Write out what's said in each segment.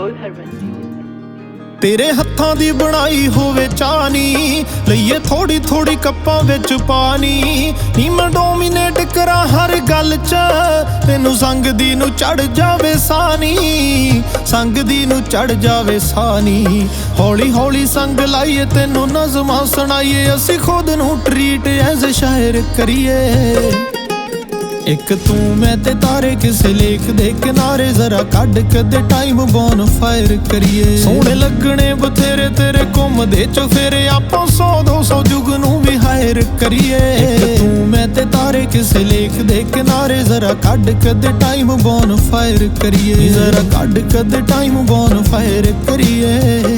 राहुल हरवंशी। तेरे हत्थां दी बनाई होवे चानी, लईए थोड़ी थोड़ी कप्पां विच पानी। नी मैं डोमीनेट करा हर गल च, तेनू संग दी नू चढ़ जावे सानी, संग दी नू चढ़ जावे सानी। हौली हौली संग लाइए तेनू नज़मां सुनाइए, असी खुद नू ट्रीट एज शायर करिए। एक तू मैं ते तारे किसे लेख दे किनारे, जरा कड कदे टाइम बॉन फायर करिए। सोहणे लगने बथेरे तेरे घुमदे चफेरे, आपां 100-200 जुग नू भी हायर करिए। एक तू मैं ते तारे किसे लेख दे किनारे, जरा कड कदे टाइम बॉन फायर करिए, जरा कड कदे टाइम बॉन फायर करिए।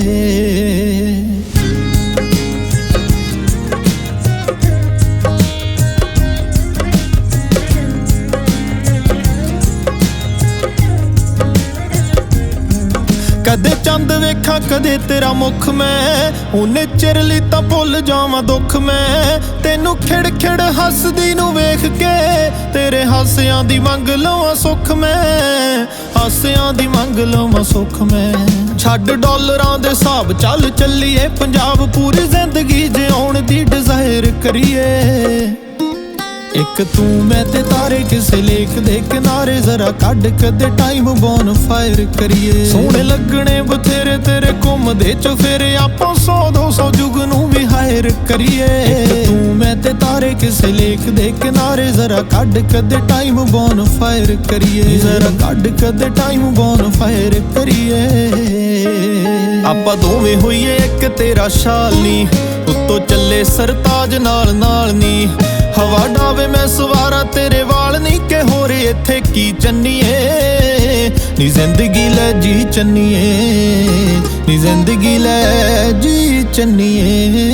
कदे चंद वेखा कदे तेरा मुख मैं, उन्ने चिर ली तां भुल जावां दुख मैं। तेनू खिड़ खिड़ हसदी नू वेख के, तेरे हासियां दी मंग लवां सुख मैं, हासियां दी मंग लवां सुख मैं। छड्ड डॉलरां दे हिसाब चल चलिए पंजाब, पूरी जिंदगी जिउण दी डिजायर करिए। एक तू मैं ते तारे किसे लेख दे किनारे, जरा कड कदे टाइम बॉन फायर करिए। सोहणे लगने बथेरे तेरे घुमदे चफेरे, आपां 100-200 जुग नू भी हायर करिए। एक तू मैं ते तारे किसे लेख दे किनारे, जरा कड कदे टाइम बॉन फायर करिए, जरा कड कदे टाइम बॉन फायर करिए। आपां दोवें होइए एक तेरा शाल नी, उत्तों चले सरताज नाल नाल नी। हवा डावे मैं सवारा तेरे वाल नी, के होरे इत्थे की चन्नीए। नी जिंदगी लै जी चन्नीए, नी जिंदगी लै जी चन्नीए।